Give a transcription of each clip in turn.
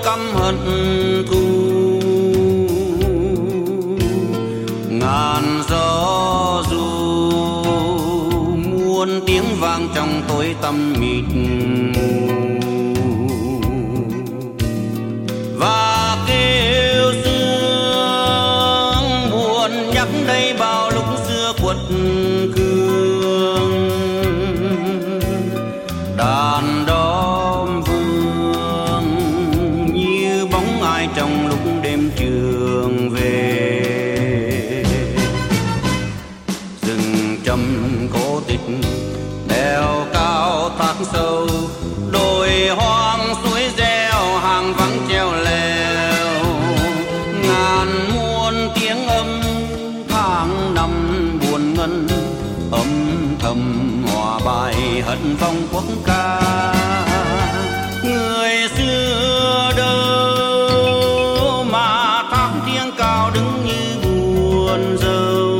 căm hận thù. Ngàn gió ru muôn tiếng vang trong tối tăm mịt mù, và kêu sương buồn nhắc đây bao lúc xưa quật cường. Đàn đóm vương như bóng ai trong lúc đêm trường về. Rừng trầm cố tịch đèo cao thác sâu, đồi hoang suối reo hàng vắng treo leo. Ngàn muôn tiếng âm tháng năm buồn ngân, âm thầm hòa bài hận vong quốc ca. Người xưa đâu mà tháp thiêng cao đứng như buồn rầu.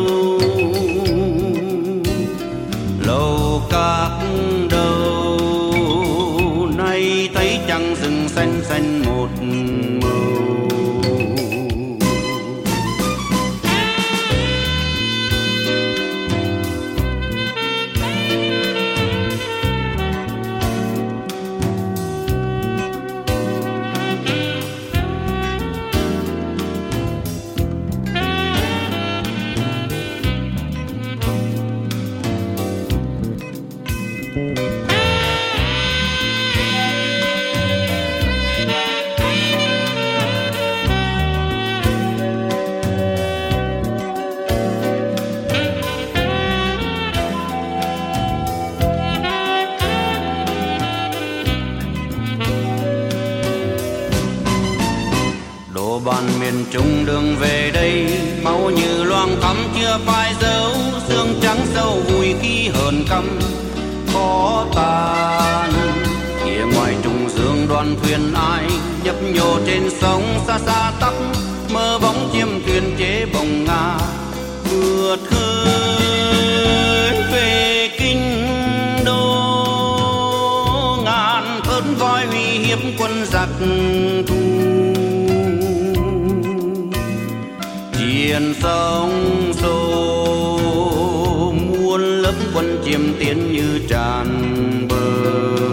Lầu các đâu nay thấy trăng rừng xanh xanh một màu. Bàn miền Trung đường về đây, máu như loang thắm chưa phai dấu. Sương trắng sâu vùi khi hờn căm khó tàn. Kia ngoài trùng dương đoàn thuyền ai nhấp nhô trên sông xa xa tắc. Mơ bóng chiêm thuyền chế bồng nga vượt khơi về kinh đô. Ngàn thớn voi uy hiếp quân giặc thù. Biển sông xô muôn lớp quân chiêm tiến như tràn bờ.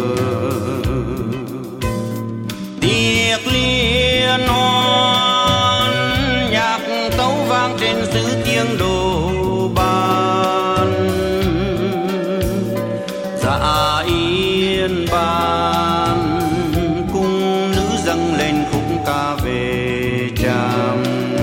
Tiệc liên hoan nhạc tấu vang trên xứ tiếng đồ ban. Dạ yên ban cung nữ dâng lên khúc ca về tràm.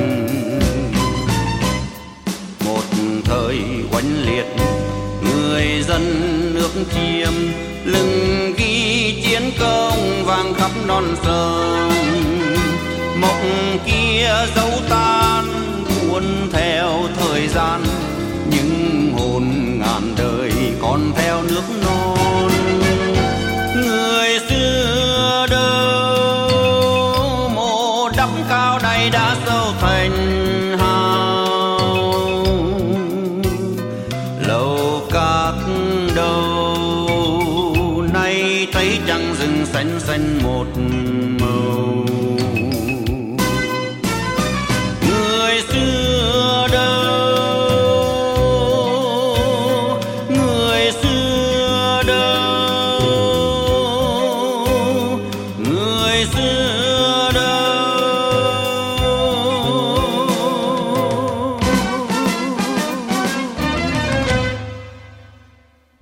Thời oanh liệt người dân nước Chiêm, lưng ghi chiến công vang khắp non sông. Mộng kia dấu tan cuốn theo thời gian, những hồn ngàn đời còn theo nước non. Người xưa đâu mộ đắp cao đây đã sâu thành đâu nay thấy trăng rừng xanh xanh một màu.